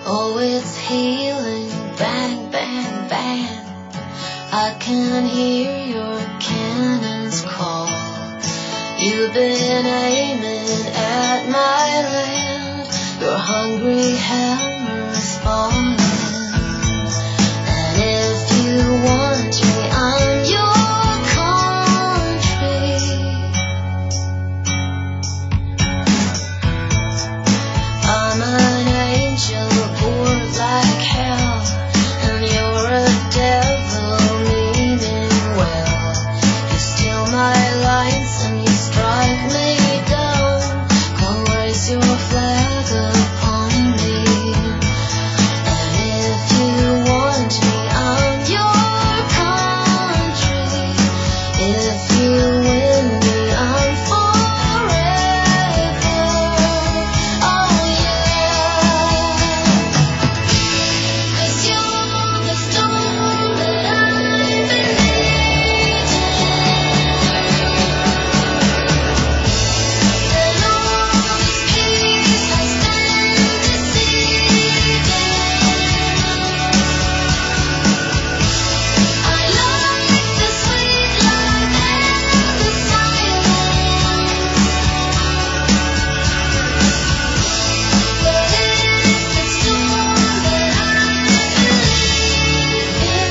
Oh, it's healing, bang, bang, bang. I can hear your cannons call. You've been aiming at my land. Your hungry hammer's falling. And if you want me, I'm your country. I'm an angel bored like hell, and you're a devil meaning well. You steal my lines and you strike me down. Come raise your flag upon me. And if you want me, I'm your country. If you win me, I'm forever. Oh yeah. 'Cause you're the storm that I've been needing. And all this peace has been deceiving. I like the sweet life and the silence. But it's the storm that I believe in.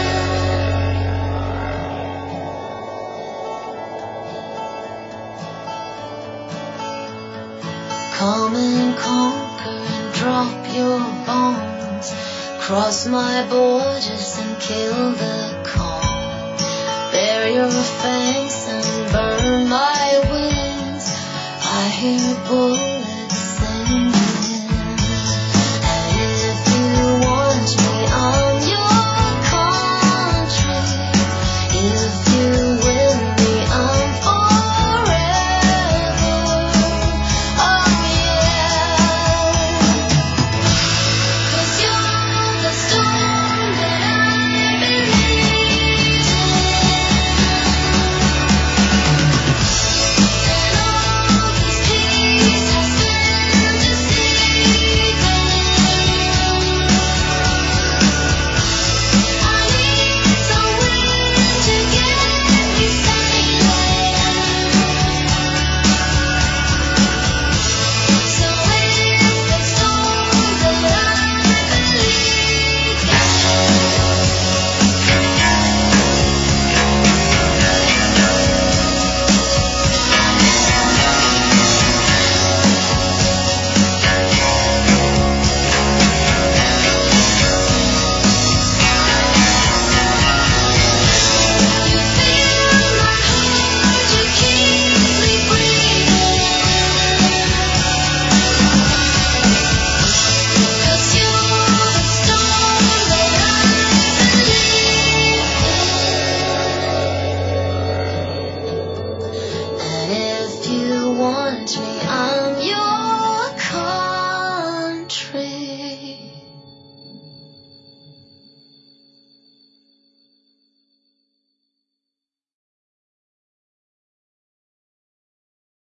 Come and conquer and drop your bombs. Cross my borders and kill the calm. Bare your fangs and burn my wings. I hear bullets